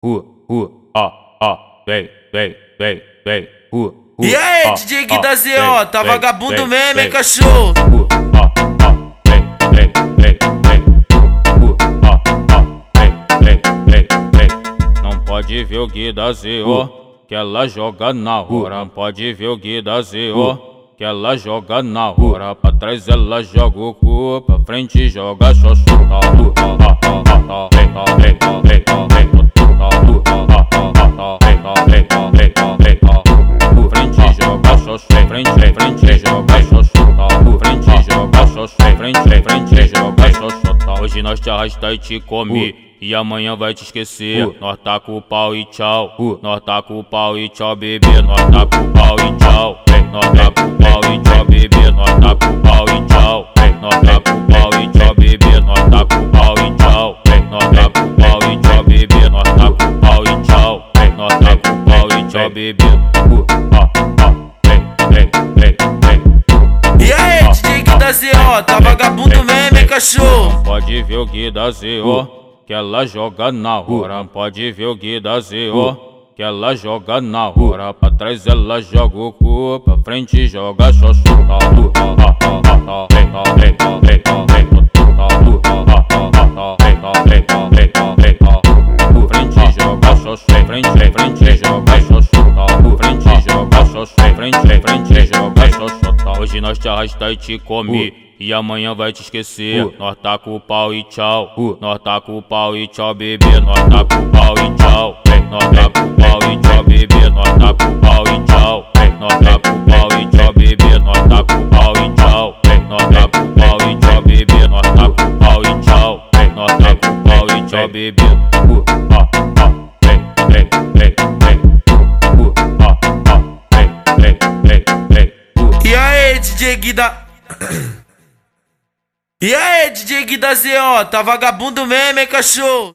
vem. E aí, DJ Gui da ZO, tá vagabundo mesmo, hein, cachorro? Não pode ver o Gui da ZO, que ela joga na hora. Pode ver o Gui da ZO, que ela joga na hora. Pra trás ela joga o cu, pra frente joga xoxo. Frente joga xoxo, frente joga xoxo. Frente joga xoxo, frente joga xoxo. Hoje nós te arrasta e te come, e amanhã vai te esquecer. Nós tá com o pau e tchau. Nós tá com o pau e tchau, bebê. Nós tá com o pau e tchau. Nós tá com o pau e tchau, bebê. Nós tá com o pau e tchau. Nós tá com o pau e tchau, bebê. Nós tá com o pau e tchau. Nós tá com o pau e tchau, bebê. Nós tá com o pau e tchau. Nós tá com o pau e tchau, bebê. E aí, DJ Gui da ZO, tá vagabundo mesmo, hein, cachorro? Pode ver o Gui da ZO, que ela joga na hora. Pode ver o Gui da ZO, que ela joga na hora. Pra trás ela joga o cu, pra frente joga xoxo. Frente joga xoxo, frente joga xoxo. Frente joga xoxo, frente joga xoxo. Hoje nós te arrasta e te come, e amanhã vai te esquecer. Nós tá com o pau e tchau. Nós tá com o pau e tchau, bebê. Nós tá com o pau e tchau. Nós tá com o pau e tchau, bebê. Nós tá com o pau e tchau. Nós tá com o pau e tchau, bebê. Nós tá com o pau e tchau. Nós tá com o pau e tchau, bebê. Nós tá com o pau e tchau. Nós tá com o pau e tchau, bebê. E aí, DJ Gui da... E aí, DJ Gui da ZO, tá vagabundo mesmo, hein, cachorro?